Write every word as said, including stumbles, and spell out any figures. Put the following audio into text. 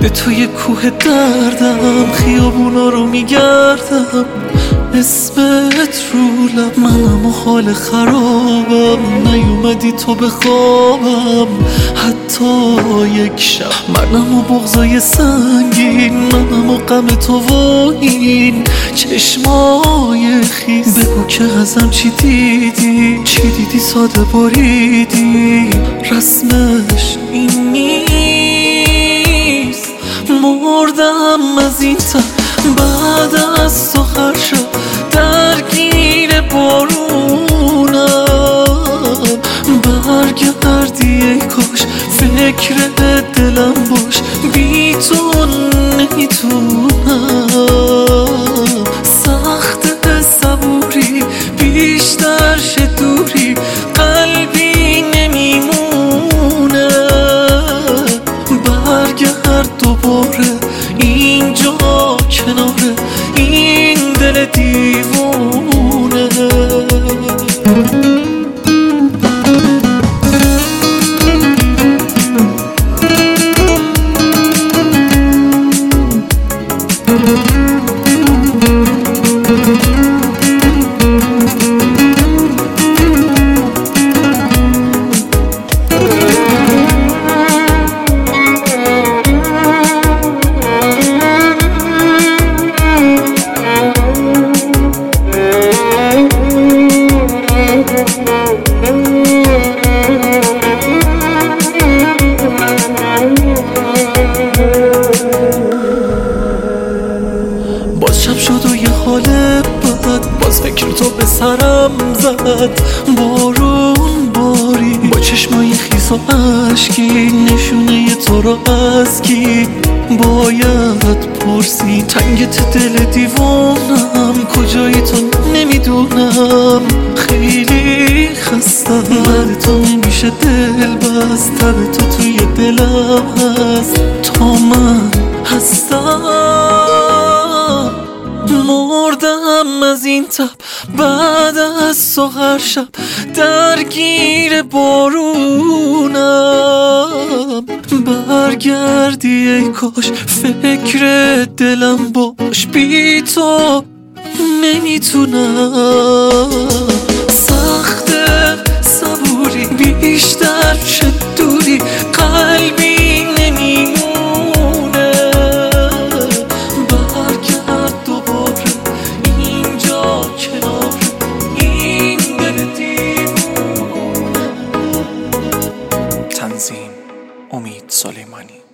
به توی کوه دردم، خیابونا رو میگردم، اسمت رو لب، منم و حال خرابم، نیومدی تو به خوابم حتی یک شب. منم و بغضای سنگین، منم و غم تو و این چشمای خیز. بگو که ازم چی دیدی، چی دیدی ساده بریدی، رسمش این نیست. مردم از این تن بعد از تو هر شب درگیر بارونم. برگردی ای کاش، فکر دلم باش، بی تو نمیتونم. سخت صبوری بیشتر شه دوری، قلبی نمیمونه. برگرد دوباره اینجا کنار این دل دیوونه. باز شب شد و یه حال بد، باز فکر تو به سرم زد. بارون باری با چشمای خیس و عشقی، نشونه تو رو از کی باید پرسی. تنگت دل دیوانم، کجایی تو نمیدونم. خیلی خستم، بعد تو نمیشه دل بست، تب تو توی دلم هست تا من هستم. مردم از این تب بعد از تو هر شب درگیر بارونم. برگردی ای کاش، فکر دلم باش، بی تو نمیتونم. سخت صبوری بیشتر شد دوری، قلبی نمیمونه. برگرد دوباره اینجا کنار این دل دیوونه. تنظیم: امید سلیمانی.